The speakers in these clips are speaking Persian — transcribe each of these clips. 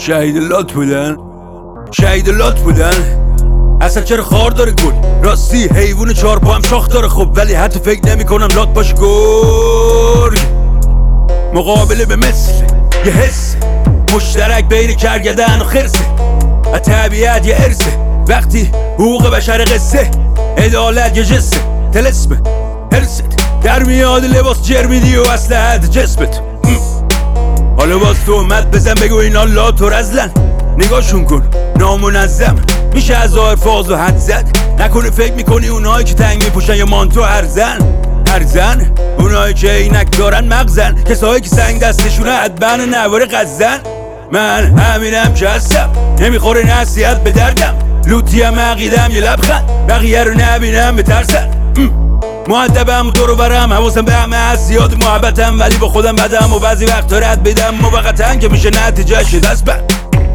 شهید لات بودن اصلا چرا خار داره گل راستی حیوون چهار پا هم شاخ داره خب ولی حتی فکر نمی کنم لات باشه گرگ مقابله به مثل یه حس مشترک بین کرگدن و خرسه و طبیعت یه ارثه وقتی حقوق بشر قصه عدالت یه جسه تلسمه هرست در میاد لباس جرمیدی و اسلحت جسمت حالا باز تهمت بزن بگو اینا لات و رزلن نگاهشون کن نامنظم میشه از ظاهر فاز و حد زد نکنه فکر میکنی اونایی که تنگ میپوشن یا مانتو هرزن اونایی که عینک دارن مغزن کسایی که سنگ دستشونه حدبن نوار غزن من همینم که هستم نمیخوره نصیحت به دردم لوتیم عقیدم یه لبخند بقیه رو نبینم بترسن مؤدبم و دور و برم حواسم به همه هست زیاد محبتم ولی با خودم بدم و بعضی وقتا رد بدم موقتا که میشه نتیجهش دست بند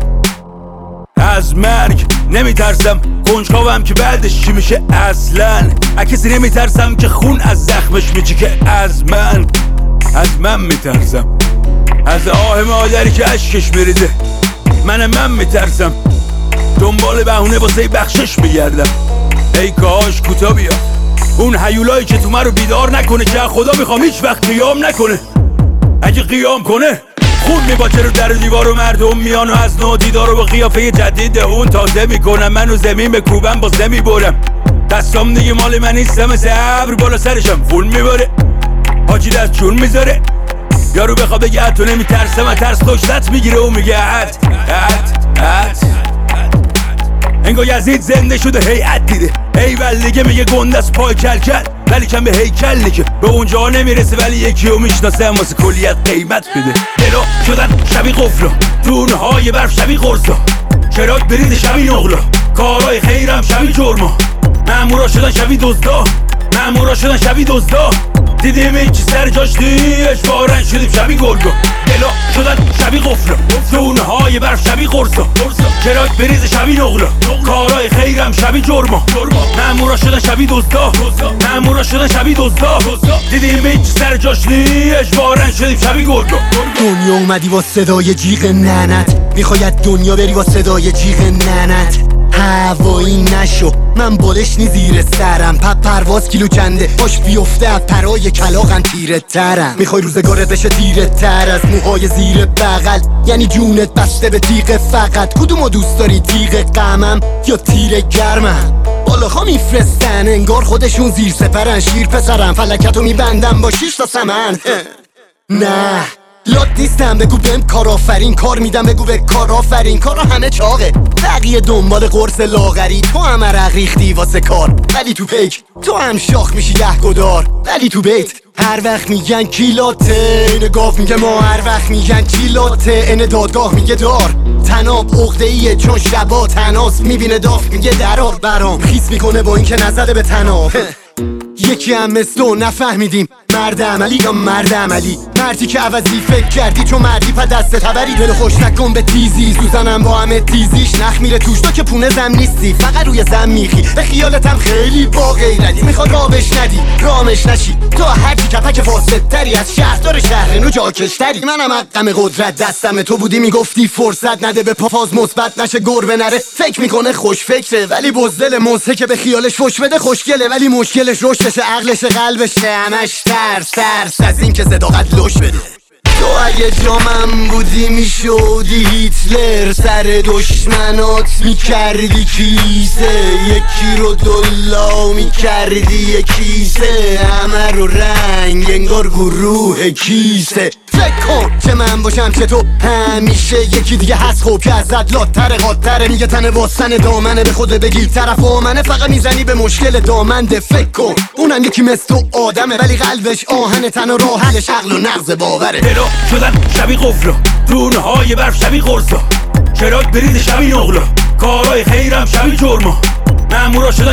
از مرگ نمیترسم کنجکاوم که بعدش چی میشه اصلا از کسی نمیترسم که خون از زخمش میچکه از من میترسم از آه مادری که اشکش میریزه من میترسم دنبال بهونه واسه بخشش میگردم ای کاش کوتا بیا اون هیولایی که تو من رو بیدار نکنه که خدا میخوام هیچ وقت قیام نکنه اگه قیام کنه خون میباچه رو در دیوار و مردم میان و از نو دیدار رو با قیافه جدید اون تازه میکنم منو زمین به کوبم باز نمیبرم دستام دیگه مال من نیستم مثل ابر بالا سرشم خون میباره حاجی دست چون میذاره یارو بخواه بگه حتی نمیترسم از ترس داشتت میگیره و میگه حد انگار یزید زنده شده هیئت دیده ایول دیگه میگه گنده از پای کل ولی کم به هیکل دیگه به اونجا نمیرسه ولی یکی رو میشناسه واسه کلیت قیمت بده درا شدن شبیه قفلا دونهای برف شبیه قرصا چراغ برید شبیه نقلا کارهای خیرم شبیه جرما مامورا شدن شبیه دزدا دیدیم این چی سر جاش دیش بارن شدیم شبیه گرگا دلا شدن شبیه قفلا دونهای برف شبیه قرصا چراغ بریز شبیه نقلا کارهای خیرم شبیه جرما مامورا شدن شبیه دزدا دیدیم این چی سر جاش دیش بارن شدیم شبیه گرگا دنیا اومدی با صدای جیغ ننت میخواید دنیا بری با صدای جیغ ننت هوایی نشو من بالش نی زیر سرم پرواز کیلو کنده باش بیفته از پرای کلاغم تیره ترم میخوای روزگارت بشه تیره تر از موهای زیر بغل یعنی جونت بسته به تیغ فقط کدومو دوست داری تیغ غمم یا تیر گرمم بالاها میفرستن انگار خودشون زیر سپرن شیر پسرم فلکتو میبندم با 6 تا سمن نه لات نیستم بگو بهم کارآفرین کار میدم بگو به کارآفرین کارا همه چاقه بقیه دنبال قرص لاغری تو هم عرق ریختی واسه کار ولی تو پیک تو هم شاخ میشی یهگدار ولی تو بیت هر وقت میگن کیلاته این گاف میگه ما هر وقت میگن کیلاته این دادگاه میگه دار تناب عقده‌ایه چون شبا تناس میبینه داف میگه درار برام خیس میکنه با اینکه نزده به تناب یکی هم مثل تو نفهمیدیم مرد عملی یا مرد عملی مردی که عوضی فکر کردی چون مردی پا دست تبری دل خوش نکن به تیزی سوزنم با همه تیزیش نخ میره توش تو که پونه زم نیستی فقط روی زم میخی به خیالتم خیلی با غیرتی میخواد رابش ندی رامش نشی تو هرچی کپک فاسدتری از شهردار شهرنو جاکشتری منم حقم قدرت دستم تو بودی میگفتی فرصت نده به پافاز مثبت نشه گربه نره فکر میکنه خوش فکره ولی بزدل موزه که به خیالش فش بده خوشگله ولی مشکلش رشدشه عقلش قلبش همش ترس از این که صداقت لش بده تو اگه جامم بودی میشودی هیتلر سر دشمنات میکردی کیسه یکی رو دلا میکردی یکیسه همه رو رنگ انگار گروه کیسه فکر کن که من باشم که تو همیشه یکی دیگه هست خوب که ازت لاتره قاتره میگه تنه واسن دامنه به خود بگیر طرف آمنه فقط میزنی به مشکل دامنده فکر کن اونم یکی مثل تو آدمه ولی قلبش آهن تن و راحلش عقل و نغز باوره دلا شدن شبیه قفلا دونهای برف شبیه قرصا چراغ برید شبیه نقلا کارهای خیرم شبیه جرما مامورا شدن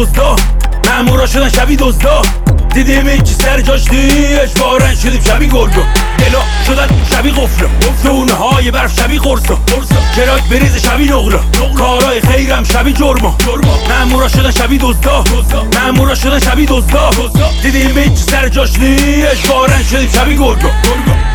شبیه دزدا دیدیم این چی سر جاش دیش بارن شدیم شبیه گرگا دلا شدن شبیه قفلا دونهای برف شبیه قرصا چراغ بریز شبیه نقلا کارهای خیرم شبیه جرما مامورا شدن شبیه دزدا دیدیم این چی سر جاش دیش بارن شدیم شبیه گرگا